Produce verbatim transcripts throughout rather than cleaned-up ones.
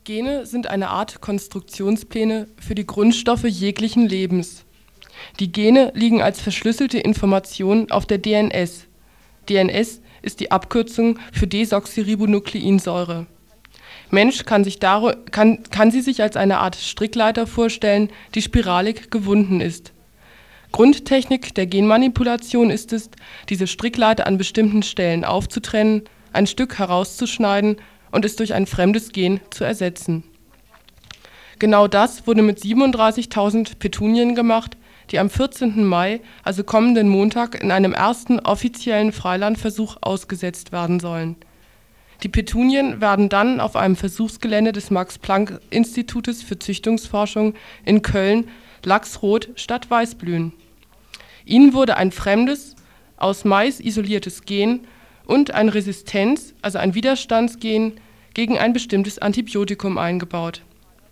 Gene sind eine Art Konstruktionspläne für die Grundstoffe jeglichen Lebens. Die Gene liegen als verschlüsselte Information auf der D N S. D N S ist die Abkürzung für Desoxyribonukleinsäure. Mensch kann, sich dar- kann, kann sie sich als eine Art Strickleiter vorstellen, die spiralig gewunden ist. Grundtechnik der Genmanipulation ist es, diese Strickleiter an bestimmten Stellen aufzutrennen, ein Stück herauszuschneiden und es durch ein fremdes Gen zu ersetzen. Genau das wurde mit siebenunddreißigtausend Petunien gemacht, die am vierzehnten Mai, also kommenden Montag, in einem ersten offiziellen Freilandversuch ausgesetzt werden sollen. Die Petunien werden dann auf einem Versuchsgelände des Max-Planck-Institutes für Züchtungsforschung in Köln lachsrot statt weiß blühen. Ihnen wurde ein fremdes, aus Mais isoliertes Gen und ein Resistenz-, also ein Widerstandsgen gegen ein bestimmtes Antibiotikum eingebaut.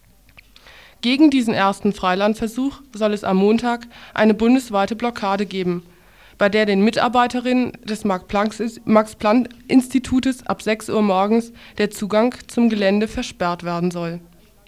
Gegen diesen ersten Freilandversuch soll es am Montag eine bundesweite Blockade geben, bei der den Mitarbeiterinnen des Max-Planck-Institutes ab sechs Uhr morgens der Zugang zum Gelände versperrt werden soll.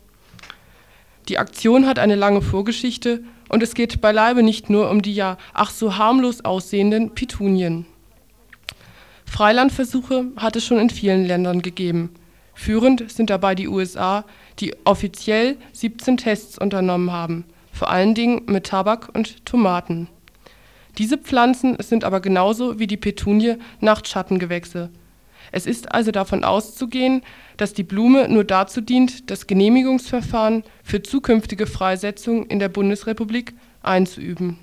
Die Aktion hat eine lange Vorgeschichte und es geht beileibe nicht nur um die ja ach so harmlos aussehenden Petunien. Freilandversuche hat es schon in vielen Ländern gegeben. Führend sind dabei die U S A, die offiziell siebzehn Tests unternommen haben, vor allen Dingen mit Tabak und Tomaten. Diese Pflanzen sind aber genauso wie die Petunie Nachtschattengewächse. Es ist also davon auszugehen, dass die Blume nur dazu dient, das Genehmigungsverfahren für zukünftige Freisetzung in der Bundesrepublik einzuüben.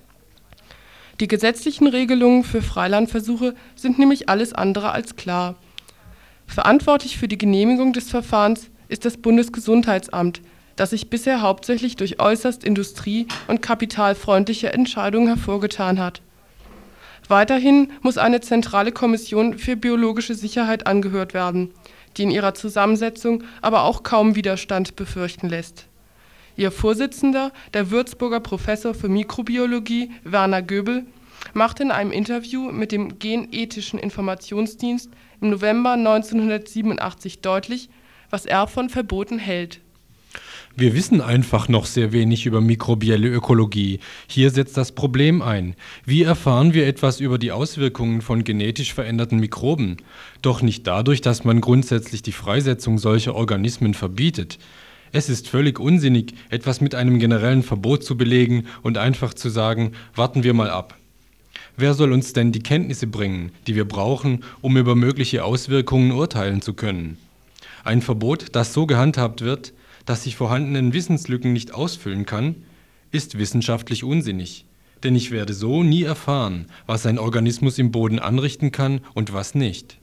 Die gesetzlichen Regelungen für Freilandversuche sind nämlich alles andere als klar. Verantwortlich für die Genehmigung des Verfahrens ist das Bundesgesundheitsamt, das sich bisher hauptsächlich durch äußerst industrie- und kapitalfreundliche Entscheidungen hervorgetan hat. Weiterhin muss eine zentrale Kommission für biologische Sicherheit angehört werden, die in ihrer Zusammensetzung aber auch kaum Widerstand befürchten lässt. Ihr Vorsitzender, der Würzburger Professor für Mikrobiologie Werner Göbel, machte in einem Interview mit dem Genethischen Informationsdienst im November neunzehnhundertsiebenundachtzig deutlich, was er von Verboten hält. Wir wissen einfach noch sehr wenig über mikrobielle Ökologie. Hier setzt das Problem ein. Wie erfahren wir etwas über die Auswirkungen von genetisch veränderten Mikroben? Doch nicht dadurch, dass man grundsätzlich die Freisetzung solcher Organismen verbietet. Es ist völlig unsinnig, etwas mit einem generellen Verbot zu belegen und einfach zu sagen, warten wir mal ab. Wer soll uns denn die Kenntnisse bringen, die wir brauchen, um über mögliche Auswirkungen urteilen zu können? Ein Verbot, das so gehandhabt wird, dass sich vorhandenen Wissenslücken nicht ausfüllen kann, ist wissenschaftlich unsinnig. Denn ich werde so nie erfahren, was ein Organismus im Boden anrichten kann und was nicht.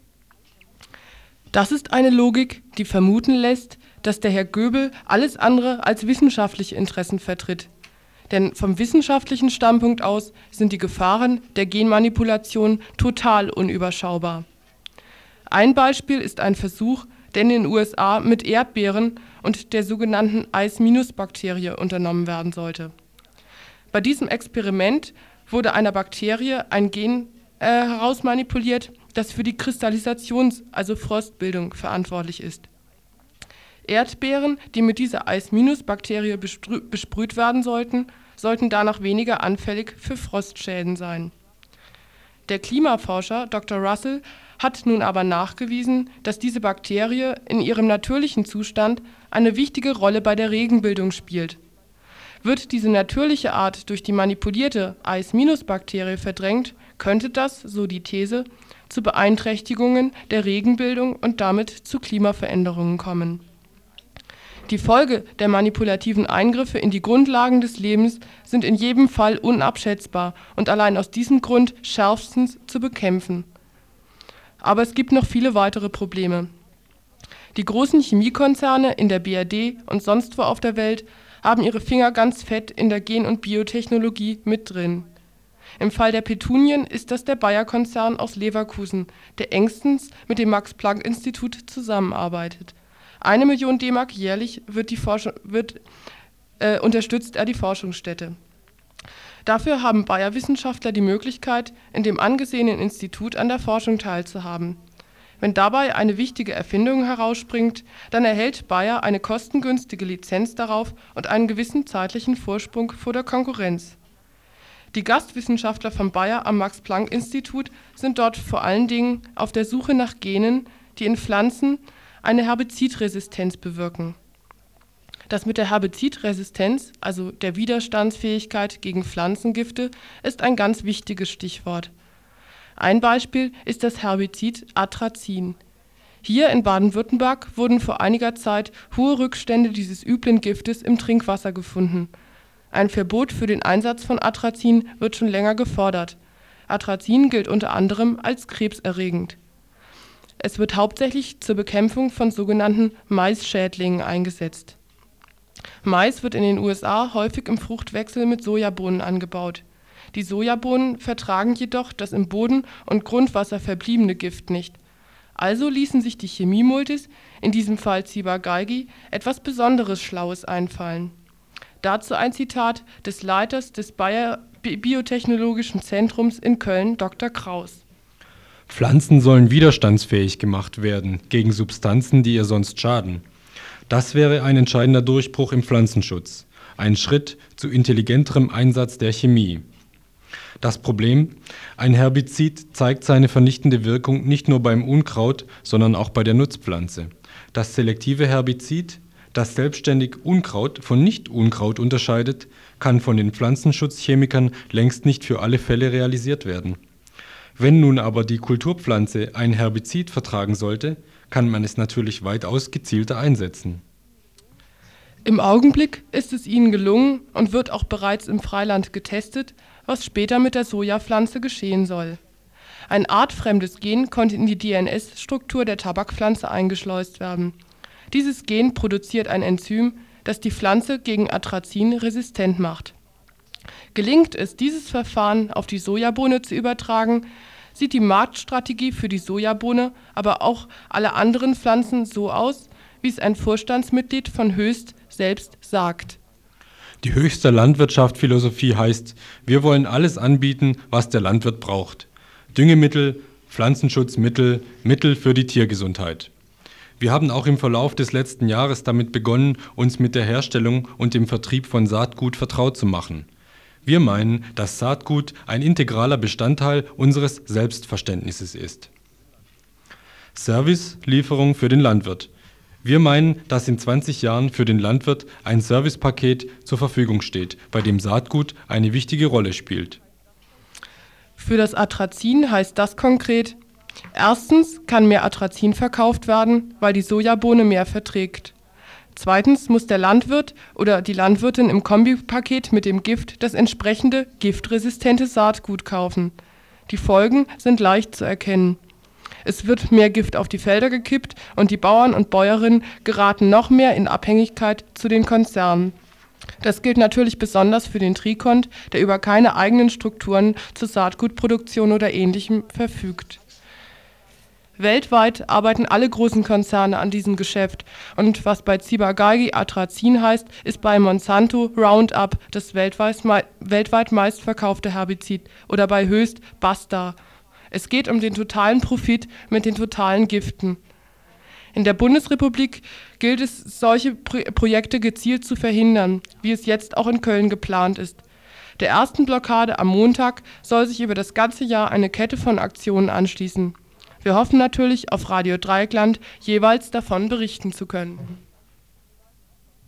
Das ist eine Logik, die vermuten lässt, dass der Herr Göbel alles andere als wissenschaftliche Interessen vertritt. Denn vom wissenschaftlichen Standpunkt aus sind die Gefahren der Genmanipulation total unüberschaubar. Ein Beispiel ist ein Versuch, der in den U S A mit Erdbeeren und der sogenannten Eis-Bakterie unternommen werden sollte. Bei diesem Experiment wurde einer Bakterie ein Gen äh, herausmanipuliert, das für die Kristallisations-, also Frostbildung, verantwortlich ist. Erdbeeren, die mit dieser Eis-Bakterie besprüht werden sollten, sollten danach weniger anfällig für Frostschäden sein. Der Klimaforscher Doktor Russell hat nun aber nachgewiesen, dass diese Bakterie in ihrem natürlichen Zustand eine wichtige Rolle bei der Regenbildung spielt. Wird diese natürliche Art durch die manipulierte Eis-Bakterie verdrängt, könnte das, so die These, zu Beeinträchtigungen der Regenbildung und damit zu Klimaveränderungen kommen. Die Folge der manipulativen Eingriffe in die Grundlagen des Lebens sind in jedem Fall unabschätzbar und allein aus diesem Grund schärfstens zu bekämpfen. Aber es gibt noch viele weitere Probleme. Die großen Chemiekonzerne in der B R D und sonst wo auf der Welt haben ihre Finger ganz fett in der Gen- und Biotechnologie mit drin. Im Fall der Petunien ist das der Bayer-Konzern aus Leverkusen, der engstens mit dem Max-Planck-Institut zusammenarbeitet. Eine Million D-Mark jährlich wird die Forschung, wird, äh, unterstützt er die Forschungsstätte. Dafür haben Bayer-Wissenschaftler die Möglichkeit, in dem angesehenen Institut an der Forschung teilzuhaben. Wenn dabei eine wichtige Erfindung herausspringt, dann erhält Bayer eine kostengünstige Lizenz darauf und einen gewissen zeitlichen Vorsprung vor der Konkurrenz. Die Gastwissenschaftler vom Bayer am Max-Planck-Institut sind dort vor allen Dingen auf der Suche nach Genen, die in Pflanzen eine Herbizidresistenz bewirken. Das mit der Herbizidresistenz, also der Widerstandsfähigkeit gegen Pflanzengifte, ist ein ganz wichtiges Stichwort. Ein Beispiel ist das Herbizid Atrazin. Hier in Baden-Württemberg wurden vor einiger Zeit hohe Rückstände dieses üblen Giftes im Trinkwasser gefunden. Ein Verbot für den Einsatz von Atrazin wird schon länger gefordert. Atrazin gilt unter anderem als krebserregend. Es wird hauptsächlich zur Bekämpfung von sogenannten Maisschädlingen eingesetzt. Mais wird in den U S A häufig im Fruchtwechsel mit Sojabohnen angebaut. Die Sojabohnen vertragen jedoch das im Boden und Grundwasser verbliebene Gift nicht. Also ließen sich die Chemiemultis, in diesem Fall Ciba-Geigy, etwas Besonderes Schlaues einfallen. Dazu ein Zitat des Leiters des Bayer Biotechnologischen Zentrums in Köln, Doktor Kraus. Pflanzen sollen widerstandsfähig gemacht werden gegen Substanzen, die ihr sonst schaden. Das wäre ein entscheidender Durchbruch im Pflanzenschutz, ein Schritt zu intelligenterem Einsatz der Chemie. Das Problem: Ein Herbizid zeigt seine vernichtende Wirkung nicht nur beim Unkraut, sondern auch bei der Nutzpflanze. Das selektive Herbizid, das selbstständig Unkraut von Nicht-Unkraut unterscheidet, kann von den Pflanzenschutzchemikern längst nicht für alle Fälle realisiert werden. Wenn nun aber die Kulturpflanze ein Herbizid vertragen sollte, kann man es natürlich weitaus gezielter einsetzen. Im Augenblick ist es ihnen gelungen und wird auch bereits im Freiland getestet, was später mit der Sojapflanze geschehen soll. Ein artfremdes Gen konnte in die D N S-Struktur der Tabakpflanze eingeschleust werden. Dieses Gen produziert ein Enzym, das die Pflanze gegen Atrazin resistent macht. Gelingt es, dieses Verfahren auf die Sojabohne zu übertragen, sieht die Marktstrategie für die Sojabohne, aber auch alle anderen Pflanzen so aus, wie es ein Vorstandsmitglied von Höchst selbst sagt. Die Höchster Landwirtschaft-Philosophie heißt: Wir wollen alles anbieten, was der Landwirt braucht. Düngemittel, Pflanzenschutzmittel, Mittel für die Tiergesundheit. Wir haben auch im Verlauf des letzten Jahres damit begonnen, uns mit der Herstellung und dem Vertrieb von Saatgut vertraut zu machen. Wir meinen, dass Saatgut ein integraler Bestandteil unseres Selbstverständnisses ist. Servicelieferung für den Landwirt. Wir meinen, dass in zwanzig Jahren für den Landwirt ein Servicepaket zur Verfügung steht, bei dem Saatgut eine wichtige Rolle spielt. Für das Atrazin heißt das konkret: Erstens kann mehr Atrazin verkauft werden, weil die Sojabohne mehr verträgt. Zweitens muss der Landwirt oder die Landwirtin im Kombipaket mit dem Gift das entsprechende giftresistente Saatgut kaufen. Die Folgen sind leicht zu erkennen. Es wird mehr Gift auf die Felder gekippt und die Bauern und Bäuerinnen geraten noch mehr in Abhängigkeit zu den Konzernen. Das gilt natürlich besonders für den Trikont, der über keine eigenen Strukturen zur Saatgutproduktion oder Ähnlichem verfügt. Weltweit arbeiten alle großen Konzerne an diesem Geschäft und was bei Ciba-Geigy Atrazin heißt, ist bei Monsanto Roundup das weltweit, weltweit meistverkaufte Herbizid oder bei Höchst Basta. Es geht um den totalen Profit mit den totalen Giften. In der Bundesrepublik gilt es, solche Pro- Projekte gezielt zu verhindern, wie es jetzt auch in Köln geplant ist. Der ersten Blockade am Montag soll sich über das ganze Jahr eine Kette von Aktionen anschließen. Wir hoffen natürlich, auf Radio Dreieckland jeweils davon berichten zu können.